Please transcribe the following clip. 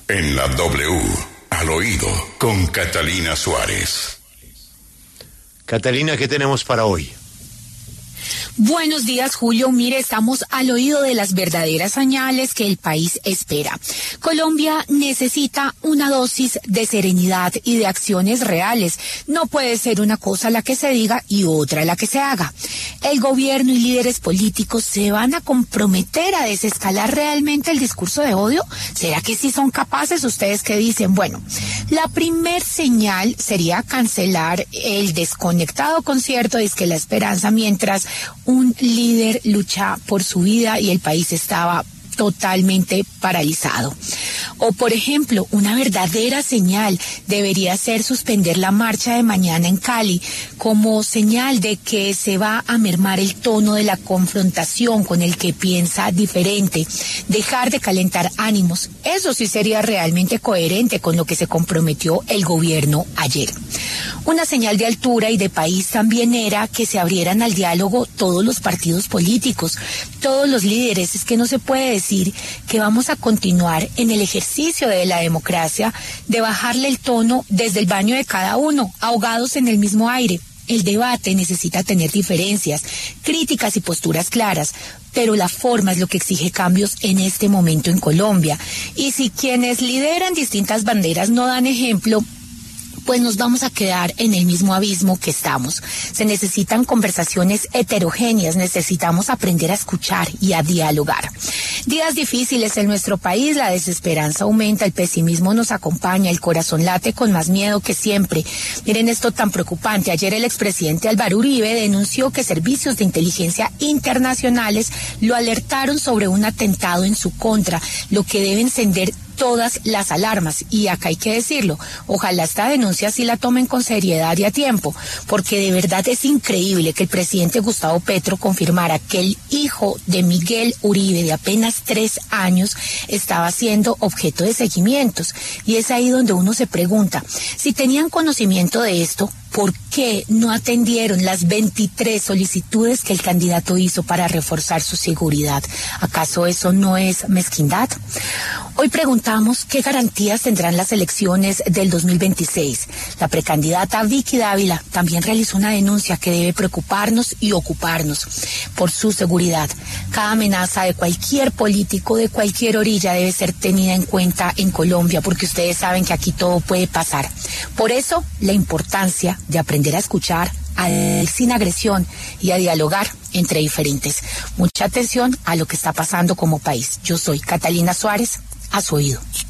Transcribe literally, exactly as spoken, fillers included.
En la W, al oído, con Catalina Suárez. Catalina, ¿qué tenemos para hoy? Buenos días, Julio. Mire, estamos al oído de las verdaderas señales que el país espera. Colombia necesita una dosis de serenidad y de acciones reales. No puede ser una cosa la que se diga y otra la que se haga. El gobierno y líderes políticos se van a comprometer a desescalar realmente el discurso de odio. ¿Será que sí son capaces? Ustedes que dicen, bueno, la primer señal sería cancelar el desconectado concierto Disque La Esperanza mientras un líder lucha por su vida y el país estaba totalmente paralizado. O, por ejemplo, una verdadera señal debería ser suspender la marcha de mañana en Cali como señal de que se va a mermar el tono de la confrontación con el que piensa diferente, dejar de calentar ánimos. Eso sí sería realmente coherente con lo que se comprometió el gobierno ayer. Una señal de altura y de país también era que se abrieran al diálogo todos los partidos políticos, todos los líderes. Es que no se puede decir que vamos a continuar en el ejercicio de la democracia, de bajarle el tono desde el baño de cada uno, ahogados en el mismo aire. El debate necesita tener diferencias, críticas y posturas claras, pero la forma es lo que exige cambios en este momento en Colombia. Y si quienes lideran distintas banderas no dan ejemplo, pues nos vamos a quedar en el mismo abismo que estamos. Se necesitan conversaciones heterogéneas, necesitamos aprender a escuchar y a dialogar. Días difíciles en nuestro país, la desesperanza aumenta, el pesimismo nos acompaña, el corazón late con más miedo que siempre. Miren esto tan preocupante. Ayer el expresidente Álvaro Uribe denunció que servicios de inteligencia internacionales lo alertaron sobre un atentado en su contra, lo que debe encender todas las alarmas. Y acá hay que decirlo, ojalá esta denuncia sí la tomen con seriedad y a tiempo, porque de verdad es increíble que el presidente Gustavo Petro confirmara que el hijo de Miguel Uribe, de apenas tres años, estaba siendo objeto de seguimientos. Y es ahí donde uno se pregunta, si tenían conocimiento de esto, ¿por qué no atendieron las veintitrés solicitudes que el candidato hizo para reforzar su seguridad? ¿Acaso eso no es mezquindad? Hoy preguntamos qué garantías tendrán las elecciones del dos mil veintiséis. La precandidata Vicky Dávila también realizó una denuncia que debe preocuparnos y ocuparnos por su seguridad. Cada amenaza de cualquier político de cualquier orilla debe ser tenida en cuenta en Colombia, porque ustedes saben que aquí todo puede pasar. Por eso, la importancia de aprender a escuchar, a ir sin agresión y a dialogar entre diferentes. Mucha atención a lo que está pasando como país. Yo soy Catalina Suárez, a su oído.